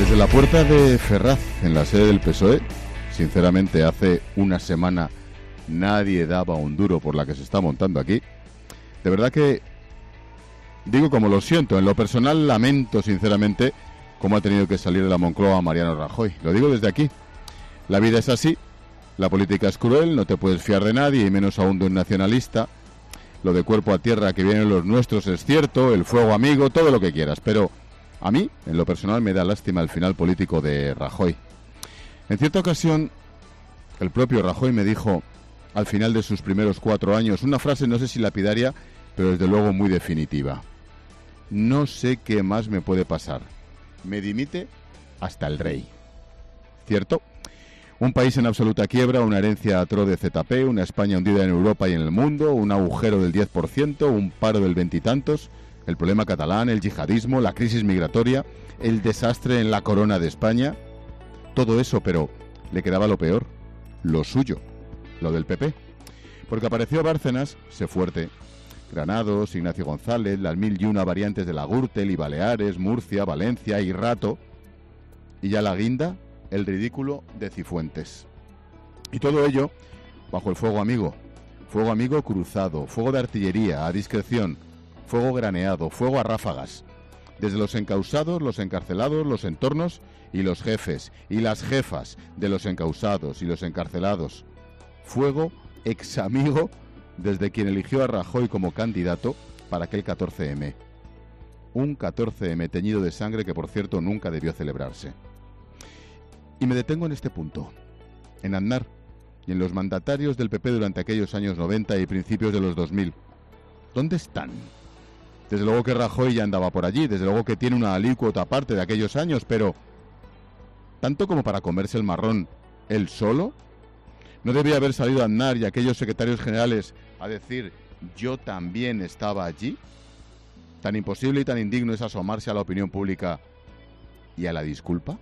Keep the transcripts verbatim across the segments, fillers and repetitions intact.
Desde la puerta de Ferraz, en la sede del P S O E, sinceramente hace una semana nadie daba un duro por la que se está montando aquí. De verdad que, digo como lo siento, en lo personal lamento sinceramente cómo ha tenido que salir de la Moncloa Mariano Rajoy. Lo digo desde aquí. La vida es así, la política es cruel, no te puedes fiar de nadie y menos aún de un nacionalista. Lo de cuerpo a tierra que vienen los nuestros es cierto, el fuego amigo, todo lo que quieras, pero a mí, en lo personal, me da lástima el final político de Rajoy. En cierta ocasión, el propio Rajoy me dijo, al final de sus primeros cuatro años, una frase no sé si lapidaria, pero desde luego muy definitiva. No sé qué más me puede pasar. Me dimite hasta el rey. ¿Cierto? Un país en absoluta quiebra, una herencia atroz de Z P, una España hundida en Europa y en el mundo, un agujero del diez por ciento, un paro del veintitantos, el problema catalán, el yihadismo, la crisis migratoria, el desastre en la corona de España. Todo eso, pero le quedaba lo peor, lo suyo, lo del P P. Porque apareció Bárcenas, sé fuerte, Granados, Ignacio González, las mil y una variantes de la Gürtel y Baleares, Murcia, Valencia y Rato, y ya la guinda, el ridículo de Cifuentes. Y todo ello bajo el fuego amigo, fuego amigo cruzado, fuego de artillería, a discreción, fuego graneado, fuego a ráfagas, desde los encausados, los encarcelados, los entornos y los jefes y las jefas de los encausados y los encarcelados. Fuego ex amigo desde quien eligió a Rajoy como candidato para aquel catorce eme. Un catorce eme teñido de sangre que, por cierto, nunca debió celebrarse. Y me detengo en este punto, en Aznar y en los mandatarios del P P durante aquellos años noventa y principios de los dos mil. ¿Dónde están? Desde luego que Rajoy ya andaba por allí, desde luego que tiene una alícuota aparte de aquellos años, pero ¿tanto como para comerse el marrón él solo? ¿No debía haber salido Aznar y aquellos secretarios generales a decir yo también estaba allí? ¿Tan imposible y tan indigno es asomarse a la opinión pública y a la disculpa?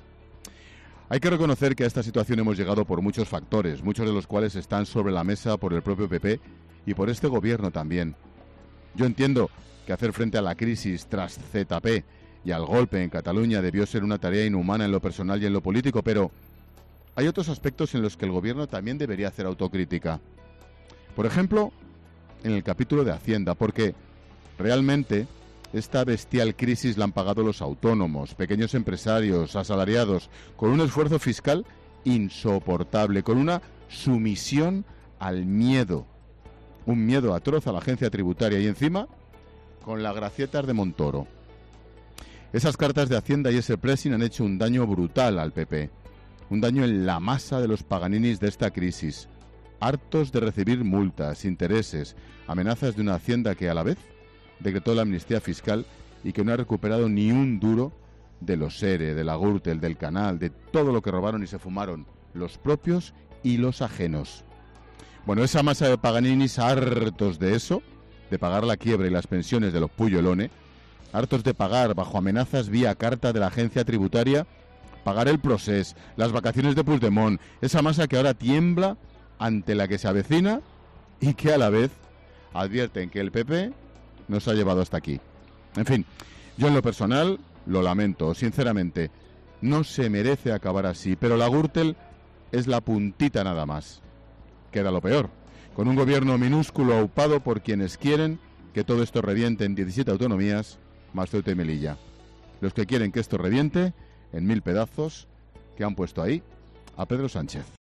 Hay que reconocer que a esta situación hemos llegado por muchos factores, muchos de los cuales están sobre la mesa por el propio P P y por este gobierno también. Yo entiendo que hacer frente a la crisis tras Z P y al golpe en Cataluña debió ser una tarea inhumana en lo personal y en lo político, pero hay otros aspectos en los que el gobierno también debería hacer autocrítica. Por ejemplo, en el capítulo de Hacienda, porque realmente esta bestial crisis la han pagado los autónomos, pequeños empresarios, asalariados, con un esfuerzo fiscal insoportable, con una sumisión al miedo. Un miedo atroz a la agencia tributaria y encima con las gracietas de Montoro. Esas cartas de Hacienda y ese pressing han hecho un daño brutal al P P. Un daño en la masa de los paganinis de esta crisis. Hartos de recibir multas, intereses, amenazas de una Hacienda que a la vez decretó la amnistía fiscal y que no ha recuperado ni un duro de los ERE, de la Gürtel, del Canal, de todo lo que robaron y se fumaron los propios y los ajenos. Bueno, esa masa de paganinis hartos de eso, de pagar la quiebra y las pensiones de los Puyolone, hartos de pagar bajo amenazas vía carta de la agencia tributaria, pagar el procés, las vacaciones de Puigdemont, esa masa que ahora tiembla ante la que se avecina y que a la vez advierten que el P P nos ha llevado hasta aquí. En fin, yo en lo personal lo lamento, sinceramente, no se merece acabar así, pero la Gürtel es la puntita nada más. Queda lo peor, con un gobierno minúsculo aupado por quienes quieren que todo esto reviente en diecisiete autonomías, más Ceuta y Melilla. Los que quieren que esto reviente en mil pedazos que han puesto ahí a Pedro Sánchez.